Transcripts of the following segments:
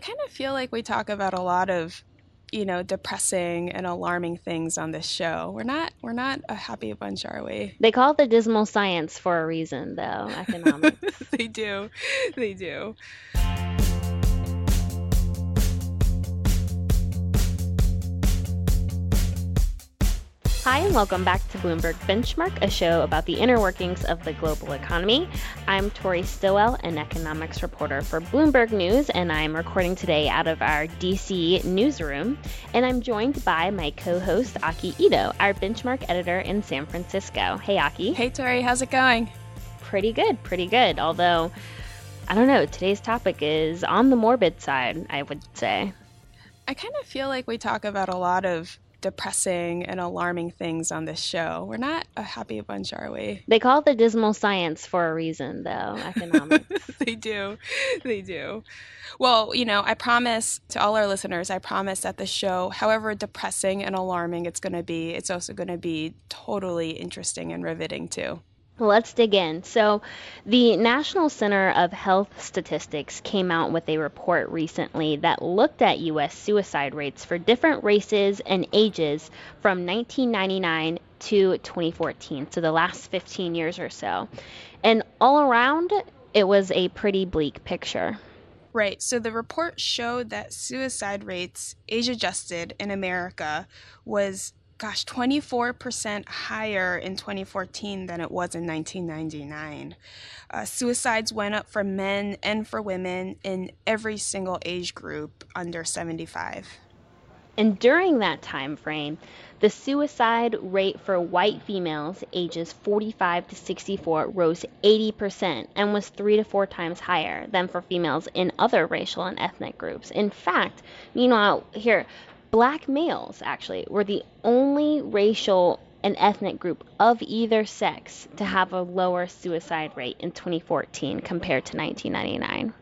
kind of feel like we talk about a lot of, depressing and alarming things on this show. We're not a happy bunch, are we? They call it the dismal science for a reason, though, economics. They do. They do. Hi, and welcome back to Bloomberg Benchmark, a show about the inner workings of the global economy. I'm Tori Stillwell, an economics reporter for Bloomberg News, and I'm recording today out of our DC newsroom. And I'm joined by my co-host, Aki Ito, our benchmark editor in San Francisco. Hey, Aki. Hey, Tori. How's it going? Pretty good. Although, I don't know, today's topic is on the morbid side, I would say. I kind of feel like we talk about a lot of depressing and alarming things on this show. We're not a happy bunch, are we? They call it the dismal science for a reason, though, economics. They do. Well, I promise to all our listeners, I promise that the show, however depressing and alarming it's going to be, it's also going to be totally interesting and riveting too. Let's dig in. So, the National Center of Health Statistics came out with a report recently that looked at U.S. suicide rates for different races and ages from 1999 to 2014, so the last 15 years or so. And all around, it was a pretty bleak picture. Right. So the report showed that suicide rates, age-adjusted in America, was 24% higher in 2014 than it was in 1999. Suicides went up for men and for women in every single age group under 75. And during that time frame, the suicide rate for white females ages 45 to 64 rose 80% and was 3 to 4 times higher than for females in other racial and ethnic groups. In fact, meanwhile, here, Black males, actually, were the only racial and ethnic group of either sex to have a lower suicide rate in 2014 compared to 1999.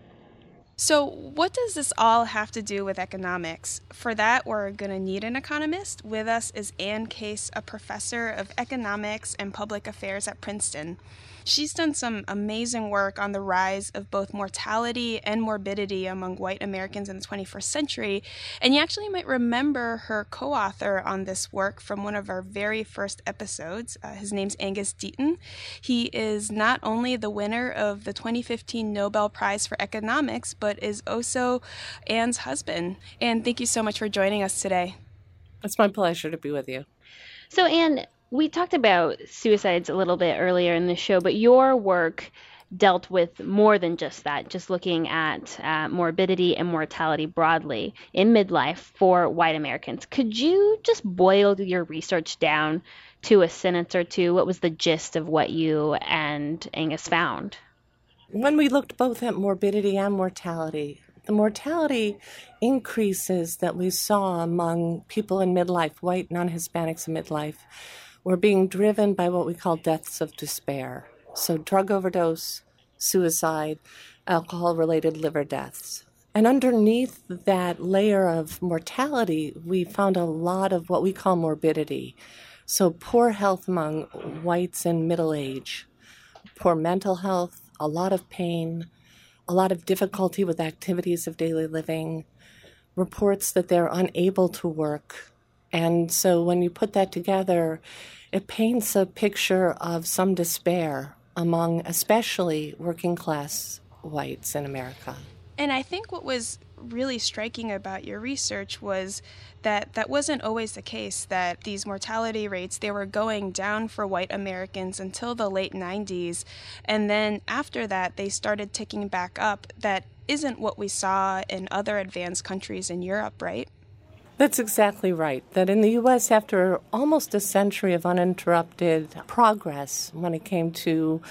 So what does this all have to do with economics? For that, we're going to need an economist. With us is Ann Case, a professor of economics and public affairs at Princeton. She's done some amazing work on the rise of both mortality and morbidity among white Americans in the 21st century. And you actually might remember her co-author on this work from one of our very first episodes. His name's Angus Deaton. He is not only the winner of the 2015 Nobel Prize for Economics, but is also Ann's husband. Ann, thank you so much for joining us today. It's my pleasure to be with you. So, Ann, we talked about suicides a little bit earlier in the show, but your work dealt with more than just that, just looking at morbidity and mortality broadly in midlife for white Americans. Could you just boil your research down to a sentence or two? What was the gist of what you and Angus found? When we looked both at morbidity and mortality, the mortality increases that we saw among people in midlife, white non-Hispanics in midlife, were being driven by what we call deaths of despair. So drug overdose, suicide, alcohol-related liver deaths. And underneath that layer of mortality, we found a lot of what we call morbidity. So poor health among whites in middle age, poor mental health, a lot of pain, a lot of difficulty with activities of daily living, reports that they're unable to work. And so when you put that together, it paints a picture of some despair among especially working class whites in America. And I think what was really striking about your research was that that wasn't always the case, that these mortality rates, they were going down for white Americans until the late 90s. And then after that, they started ticking back up. That isn't what we saw in other advanced countries in Europe, right? That's exactly right. That in the U.S., after almost a century of uninterrupted progress when it came to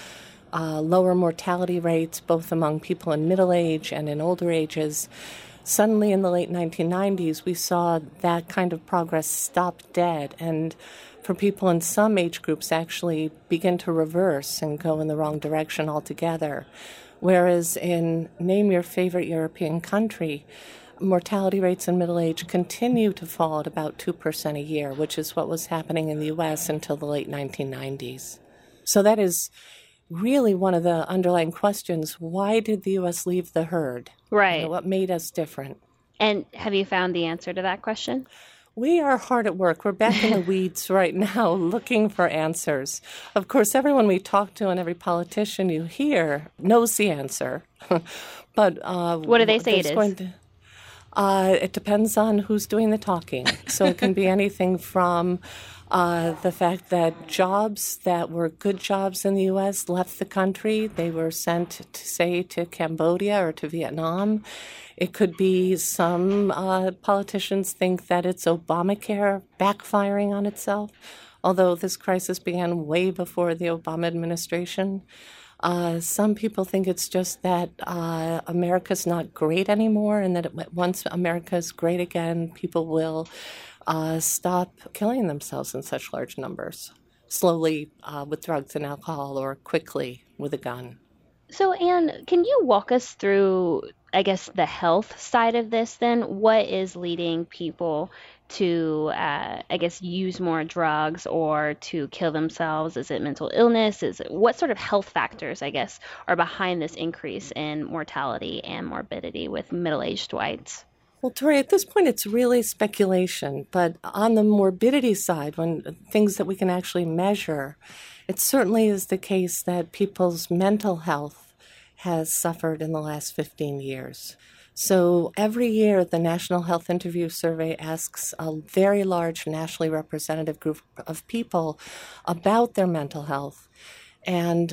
lower mortality rates, both among people in middle age and in older ages, suddenly in the late 1990s, we saw that kind of progress stop dead, and for people in some age groups actually begin to reverse and go in the wrong direction altogether. Whereas in, name your favorite European country, mortality rates in middle age continue to fall at about 2% a year, which is what was happening in the U.S. until the late 1990s. So that is really one of the underlying questions. Why did the U.S. leave the herd? Right. What made us different? And have you found the answer to that question? We are hard at work. We're back in the weeds right now looking for answers. Of course, everyone we talk to and every politician you hear knows the answer. But what do they say it is? It depends on who's doing the talking. So it can be anything from the fact that jobs that were good jobs in the U.S. left the country. They were sent, to Cambodia or to Vietnam. It could be some politicians think that it's Obamacare backfiring on itself, although this crisis began way before the Obama administration. Some people think it's just that America's not great anymore, and that once America's great again, people will stop killing themselves in such large numbers, slowly with drugs and alcohol, or quickly with a gun. So, Anne, can you walk us through, I guess, the health side of this then? What is leading people to, use more drugs or to kill themselves? Is it mental illness? What sort of health factors, I guess, are behind this increase in mortality and morbidity with middle-aged whites? Well, Tori, at this point, it's really speculation. But on the morbidity side, when things that we can actually measure, it certainly is the case that people's mental health has suffered in the last 15 years. So every year, the National Health Interview Survey asks a very large nationally representative group of people about their mental health. And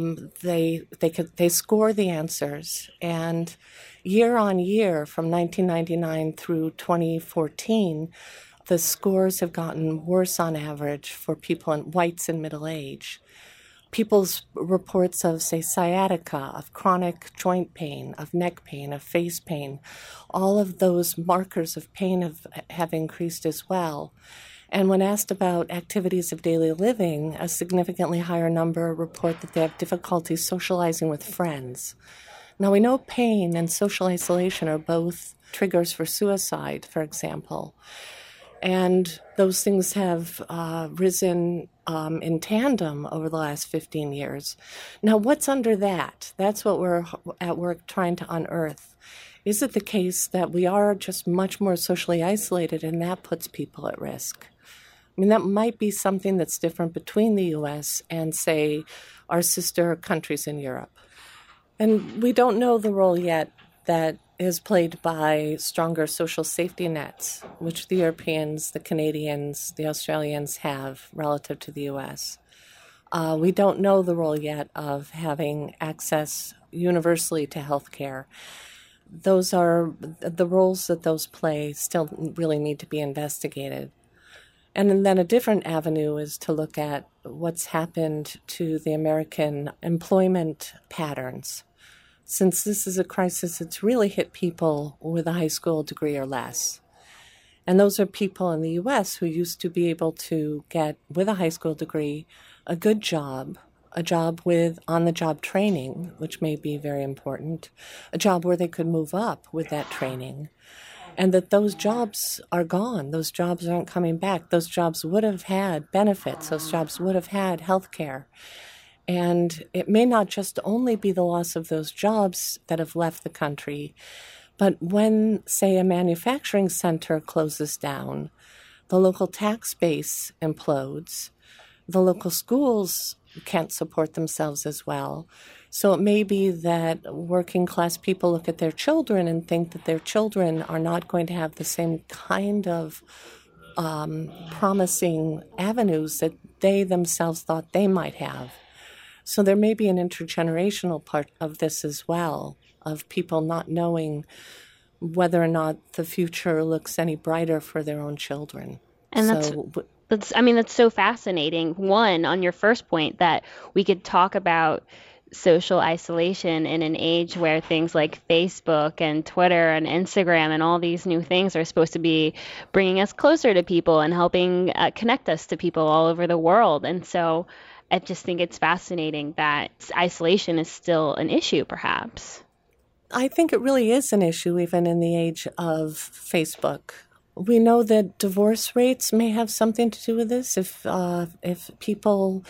they score the answers. And year on year, from 1999 through 2014, the scores have gotten worse on average for people in whites in middle age. People's reports of, say, sciatica, of chronic joint pain, of neck pain, of face pain, all of those markers of pain have increased as well. And when asked about activities of daily living, a significantly higher number report that they have difficulty socializing with friends. Now, we know pain and social isolation are both triggers for suicide, for example. And those things have risen in tandem over the last 15 years. Now, what's under that? That's what we're at work trying to unearth. Is it the case that we are just much more socially isolated and that puts people at risk? I mean, that might be something that's different between the U.S. and, say, our sister countries in Europe. And we don't know the role yet that is played by stronger social safety nets, which the Europeans, the Canadians, the Australians have relative to the U.S. We don't know the role yet of having access universally to health care. Those are the roles that those play still really need to be investigated. And then a different avenue is to look at what's happened to the American employment patterns. Since this is a crisis, it's really hit people with a high school degree or less. And those are people in the U.S. who used to be able to get, with a high school degree, a good job, a job with on-the-job training, which may be very important, a job where they could move up with that training. And that those jobs are gone. Those jobs aren't coming back. Those jobs would have had benefits. Those jobs would have had health care. And it may not just only be the loss of those jobs that have left the country, but when, say, a manufacturing center closes down, the local tax base implodes, the local schools can't support themselves as well. So it may be that working class people look at their children and think that their children are not going to have the same kind of promising avenues that they themselves thought they might have. So there may be an intergenerational part of this as well, of people not knowing whether or not the future looks any brighter for their own children. And that's so fascinating. One, on your first point, that we could talk about social isolation in an age where things like Facebook and Twitter and Instagram and all these new things are supposed to be bringing us closer to people and helping connect us to people all over the world. And so I just think it's fascinating that isolation is still an issue, perhaps. I think it really is an issue, even in the age of Facebook. We know that divorce rates may have something to do with this. If people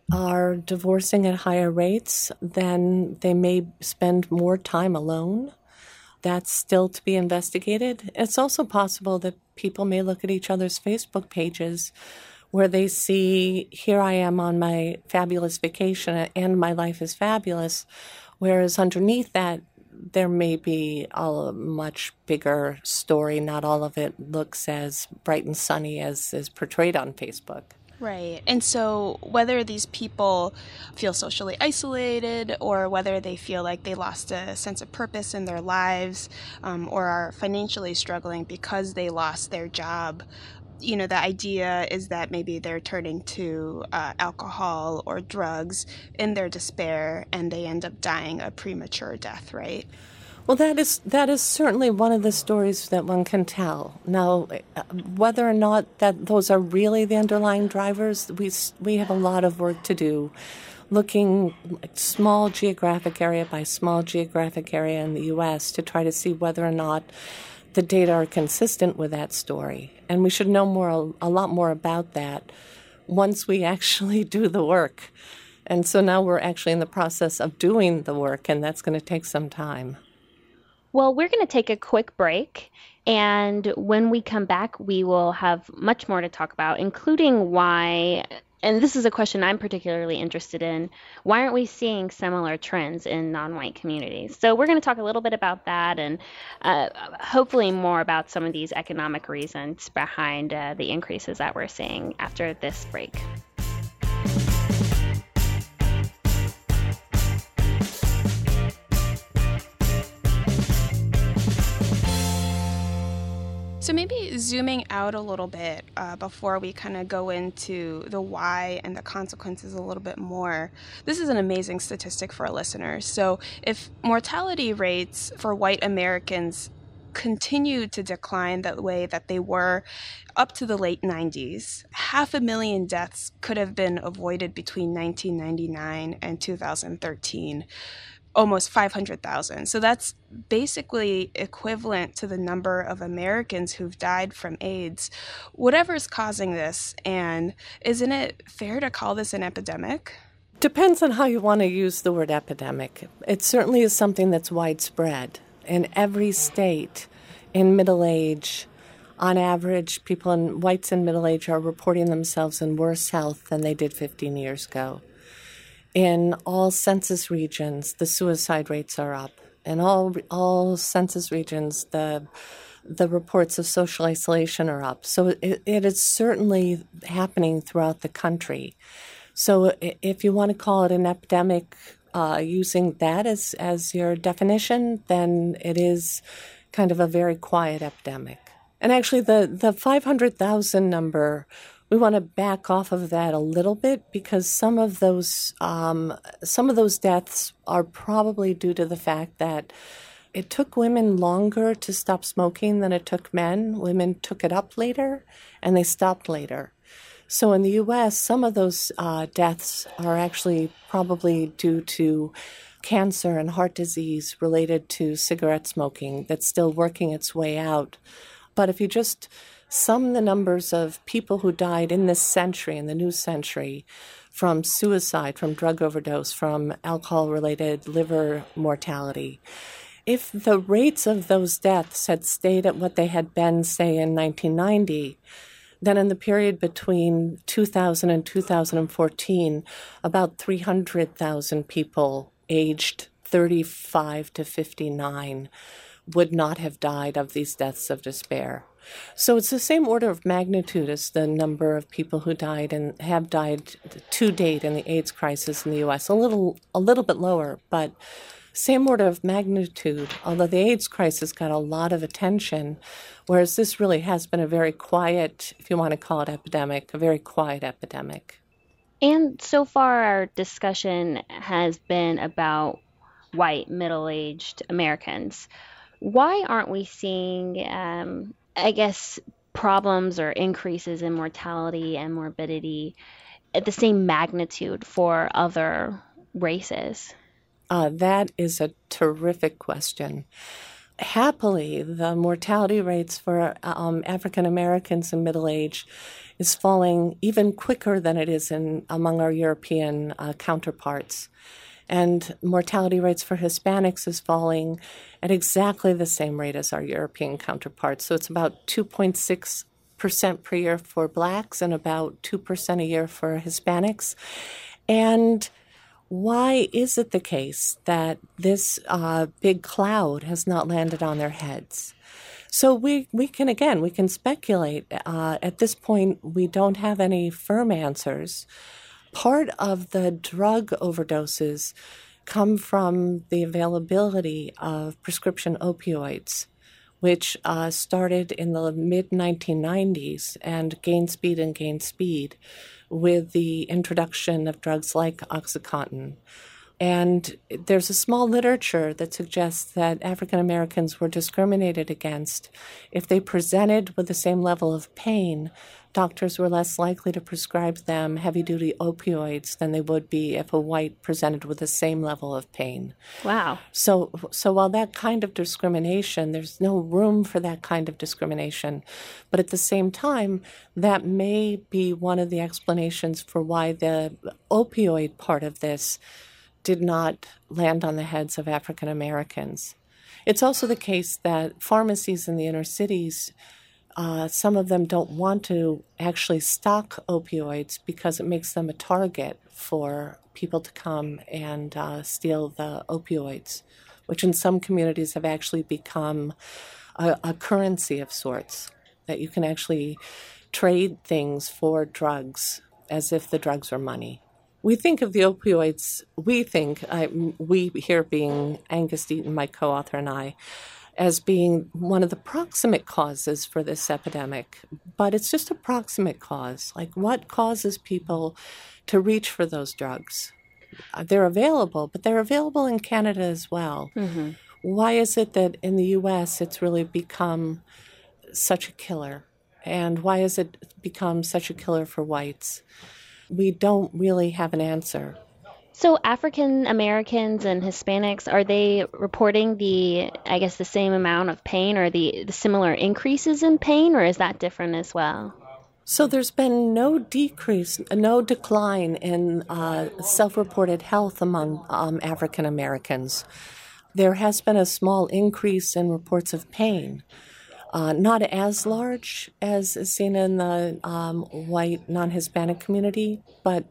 are divorcing at higher rates, then they may spend more time alone. That's still to be investigated. It's also possible that people may look at each other's Facebook pages where they see, here I am on my fabulous vacation and my life is fabulous, whereas underneath that, there may be a much bigger story. Not all of it looks as bright and sunny as is portrayed on Facebook. Right. And so whether these people feel socially isolated or whether they feel like they lost a sense of purpose in their lives or are financially struggling because they lost their job, the idea is that maybe they're turning to alcohol or drugs in their despair and they end up dying a premature death, right? Well, that is certainly one of the stories that one can tell. Now, whether or not that those are really the underlying drivers, we have a lot of work to do, looking at small geographic area by small geographic area in the U.S. to try to see whether or not the data are consistent with that story. And we should know a lot more about that once we actually do the work. And so now we're actually in the process of doing the work, and that's going to take some time. Well, we're going to take a quick break, and when we come back, we will have much more to talk about, including why, and this is a question I'm particularly interested in, why aren't we seeing similar trends in non-white communities? So we're going to talk a little bit about that and hopefully more about some of these economic reasons behind the increases that we're seeing after this break. So maybe zooming out a little bit before we kind of go into the why and the consequences a little bit more. This is an amazing statistic for our listeners. So if mortality rates for white Americans continue to decline the way that they were up to the late 90s, 500,000 deaths could have been avoided between 1999 and 2013. Almost 500,000. So that's basically equivalent to the number of Americans who've died from AIDS. Whatever's causing this, and isn't it fair to call this an epidemic? Depends on how you want to use the word epidemic. It certainly is something that's widespread. In every state, in middle age, on average, whites in middle age are reporting themselves in worse health than they did 15 years ago. In all census regions, the suicide rates are up. In all census regions, the reports of social isolation are up. So it is certainly happening throughout the country. So if you want to call it an epidemic, using that as your definition, then it is kind of a very quiet epidemic. And actually, the 500,000 number, we want to back off of that a little bit because some of those deaths are probably due to the fact that it took women longer to stop smoking than it took men. Women took it up later, and they stopped later. So in the U.S., some of those deaths are actually probably due to cancer and heart disease related to cigarette smoking that's still working its way out. But if you just sum the numbers of people who died in this century, in the new century, from suicide, from drug overdose, from alcohol-related liver mortality, if the rates of those deaths had stayed at what they had been, say, in 1990, then in the period between 2000 and 2014, about 300,000 people aged 35 to 59 would not have died of these deaths of despair. So it's the same order of magnitude as the number of people who died and have died to date in the AIDS crisis in the U.S. A little bit lower, but same order of magnitude, although the AIDS crisis got a lot of attention, whereas this really has been a very quiet, if you want to call it epidemic, a very quiet epidemic. And so far our discussion has been about white, middle-aged Americans. Why aren't we seeing, problems or increases in mortality and morbidity at the same magnitude for other races? That is a terrific question. happily, the mortality rates for African Americans in middle age is falling even quicker than it is among our European counterparts. And mortality rates for Hispanics is falling at exactly the same rate as our European counterparts. So it's about 2.6% per year for blacks and about 2% a year for Hispanics. And why is it the case that this big cloud has not landed on their heads? So we can speculate. At this point, we don't have any firm answers. Part of the drug overdoses come from the availability of prescription opioids, which started in the mid-1990s and gained speed with the introduction of drugs like OxyContin. And there's a small literature that suggests that African Americans were discriminated against. If they presented with the same level of pain, doctors were less likely to prescribe them heavy-duty opioids than they would be if a white presented with the same level of pain. Wow. So while that kind of discrimination, there's no room for that kind of discrimination, but at the same time, that may be one of the explanations for why the opioid part of this did not land on the heads of African Americans. It's also the case that pharmacies in the inner cities, some of them don't want to actually stock opioids because it makes them a target for people to come and steal the opioids, which in some communities have actually become a currency of sorts, that you can actually trade things for drugs as if the drugs were money. We think of the opioids, we here being Angus Deaton, my co-author, and I, as being one of the proximate causes for this epidemic. But it's just a proximate cause. Like, what causes people to reach for those drugs? They're available, but they're available in Canada as well. Mm-hmm. Why is it that in the U.S. it's really become such a killer? And why has it become such a killer for whites? We don't really have an answer. So African Americans and Hispanics, are they reporting the same amount of pain or the similar increases in pain, or is that different as well? So there's been no decline in self-reported health among African Americans. There has been a small increase in reports of pain. Not as large as is seen in the white non-Hispanic community, but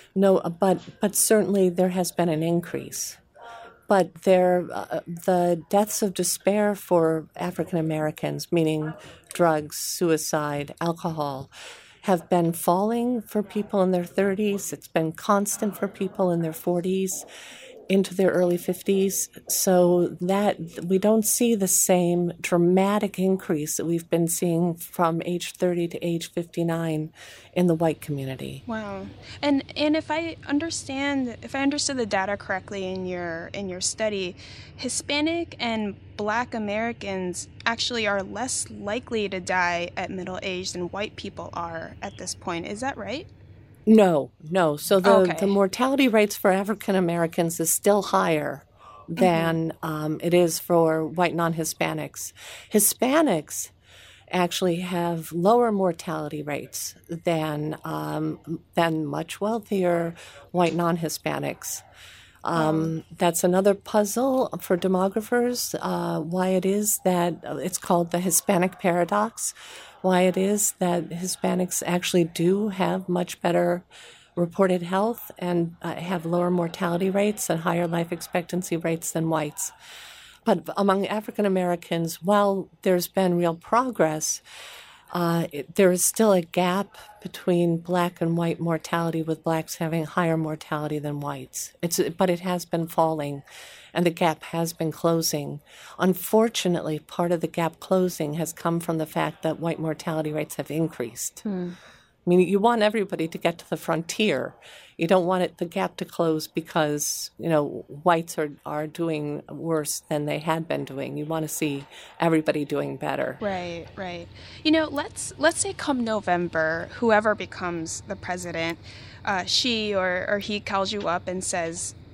certainly there has been an increase. But the deaths of despair for African Americans, meaning drugs, suicide, alcohol, have been falling for people in their 30s. It's been constant for people in their 40s. Into their early 50s, so that we don't see the same dramatic increase that we've been seeing from age 30 to age 59 in the white community. Wow. And if I understood the data correctly in your study, Hispanic and Black Americans actually are less likely to die at middle age than white people are at this point. Is that right? No. So the mortality rates for African Americans is still higher than it is for white non-Hispanics. Hispanics actually have lower mortality rates than much wealthier white non-Hispanics. That's another puzzle for demographers, why it is that it's called the Hispanic paradox, why it is that Hispanics actually do have much better reported health and have lower mortality rates and higher life expectancy rates than whites. But among African Americans, while there's been real progress, there is still a gap between black and white mortality, with blacks having higher mortality than whites. But it has been falling, and the gap has been closing. Unfortunately, part of the gap closing has come from the fact that white mortality rates have increased. I mean, you want everybody to get to the frontier. You don't want the gap to close because, whites are doing worse than they had been doing. You want to see everybody doing better. Right. Let's say come November, whoever becomes the president, she or he calls you up and says,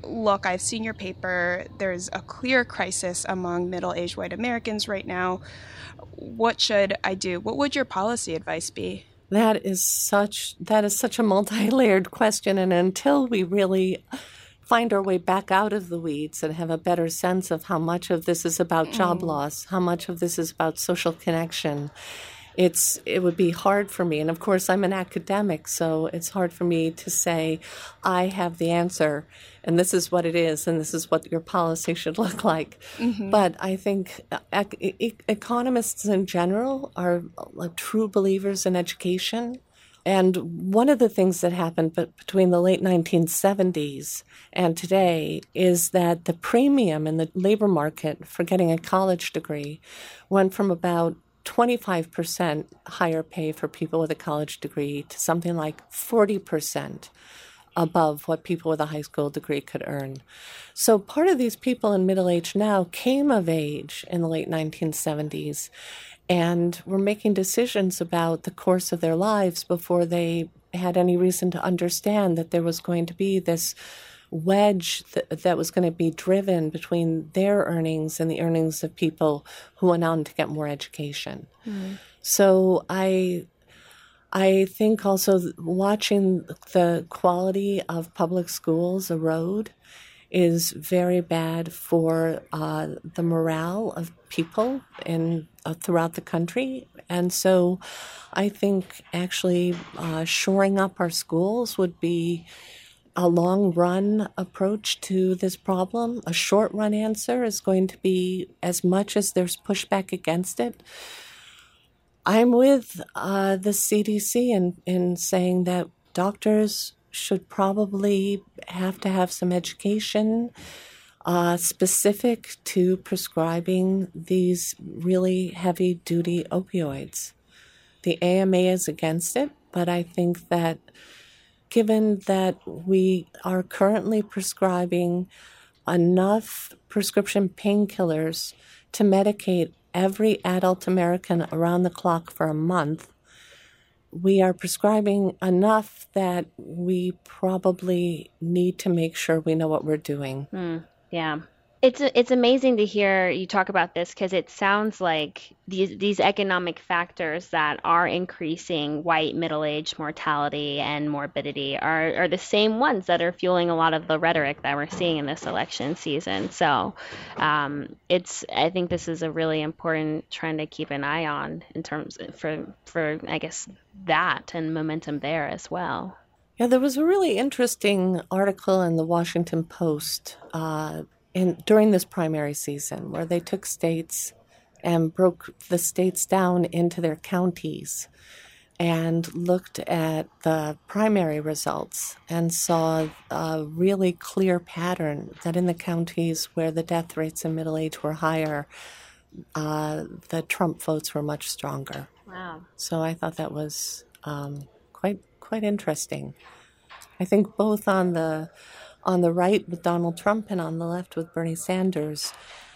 look, I've seen your paper. There's a clear crisis among middle-aged white Americans right now. What should I do? What would your policy advice be? That is such a multi-layered question, and until we really find our way back out of the weeds and have a better sense of how much of this is about job loss, how much of this is about social connection, it would be hard for me. And of course, I'm an academic, so it's hard for me to say, I have the answer, and this is what it is, and this is what your policy should look like. Mm-hmm. But I think economists in general are true believers in education. And one of the things that happened between the late 1970s and today is that the premium in the labor market for getting a college degree went from about 25% higher pay for people with a college degree to something like 40% above what people with a high school degree could earn. So part of these people in middle age now came of age in the late 1970s and were making decisions about the course of their lives before they had any reason to understand that there was going to be this wedge that was going to be driven between their earnings and the earnings of people who went on to get more education. Mm-hmm. So I think also watching the quality of public schools erode is very bad for the morale of people throughout the country. And so I think actually shoring up our schools would be a long-run approach to this problem. A short-run answer is going to be, as much as there's pushback against it, I'm with the CDC in saying that doctors should probably have to have some education specific to prescribing these really heavy-duty opioids. The AMA is against it, but I think that given that we are currently prescribing enough prescription painkillers to medicate every adult American around the clock for a month, we are prescribing enough that we probably need to make sure we know what we're doing. Yeah. It's amazing to hear you talk about this, because it sounds like these economic factors that are increasing white middle-aged mortality and morbidity are the same ones that are fueling a lot of the rhetoric that we're seeing in this election season. So I think this is a really important trend to keep an eye on in terms for I guess that and momentum there as well. Yeah, there was a really interesting article in the Washington Post during this primary season, where they took states and broke the states down into their counties and looked at the primary results and saw a really clear pattern that in the counties where the death rates in middle age were higher, the Trump votes were much stronger. Wow. So I thought that was quite interesting. I think both on the right with Donald Trump and on the left with Bernie Sanders,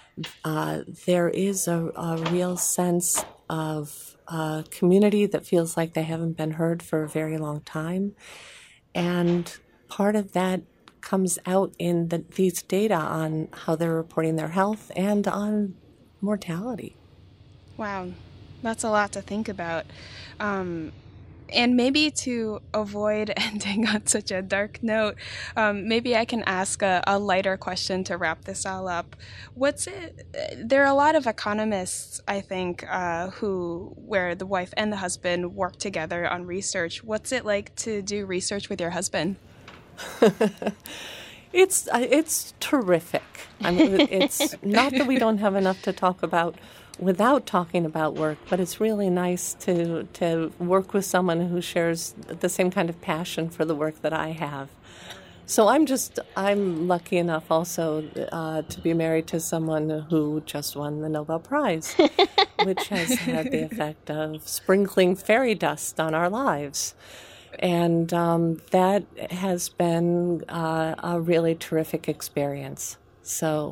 there is a real sense of community that feels like they haven't been heard for a very long time. And part of that comes out in these data on how they're reporting their health and on mortality. Wow, that's a lot to think about. And maybe to avoid ending on such a dark note, maybe I can ask a lighter question to wrap this all up. There are a lot of economists, I think, where the wife and the husband work together on research. What's it like to do research with your husband? It's terrific. I mean, it's not that we don't have enough to talk about without talking about work, but it's really nice to work with someone who shares the same kind of passion for the work that I have. So I'm lucky enough also to be married to someone who just won the Nobel Prize, which has had the effect of sprinkling fairy dust on our lives. And that has been a really terrific experience. So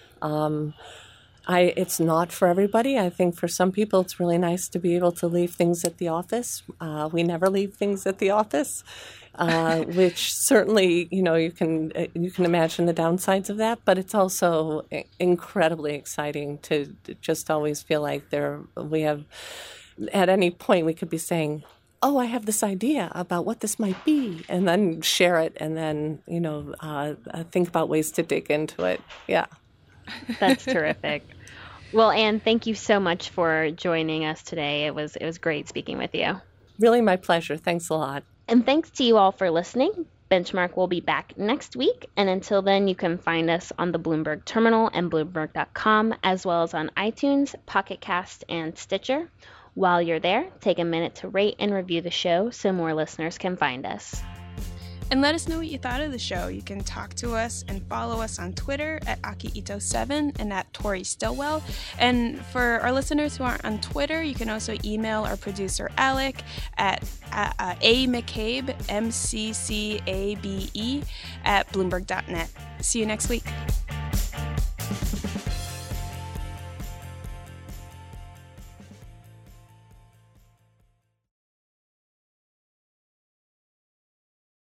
it's not for everybody. I think for some people it's really nice to be able to leave things at the office. We never leave things at the office. which certainly, you can imagine the downsides of that, but it's also incredibly exciting to just always feel like we have, at any point we could be saying, oh, I have this idea about what this might be, and then share it, and then, think about ways to dig into it. Yeah. That's terrific. Well, Anne, thank you so much for joining us today. It was great speaking with you. Really my pleasure. Thanks a lot. And thanks to you all for listening. Benchmark will be back next week, and until then, you can find us on the Bloomberg Terminal and Bloomberg.com, as well as on iTunes, Pocket Cast, and Stitcher. While you're there, take a minute to rate and review the show so more listeners can find us. And let us know what you thought of the show. You can talk to us and follow us on Twitter at AkiIto7 and at Tori Stillwell. And for our listeners who aren't on Twitter, you can also email our producer Alec at amccabe, MCCABE, at Bloomberg.net. See you next week.